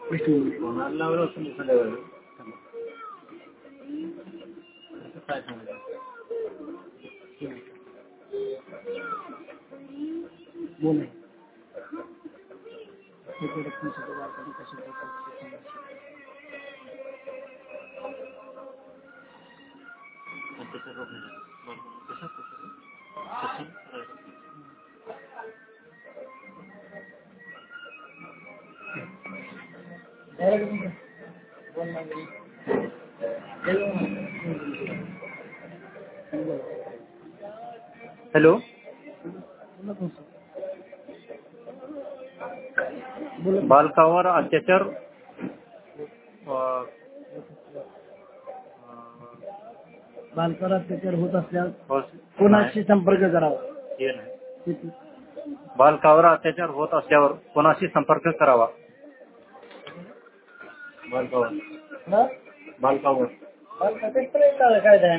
कोणाला असं संध्याकाळी काय सांगायचं बोल हॅलो बालकावर अत्याचार बालकावर अत्याचार होत असल्यास कोणाशी संपर्क करावा हे नाही बालकावर अत्याचार होत असल्यावर कोणाशी संपर्क करावा बालकावर काय आहे ना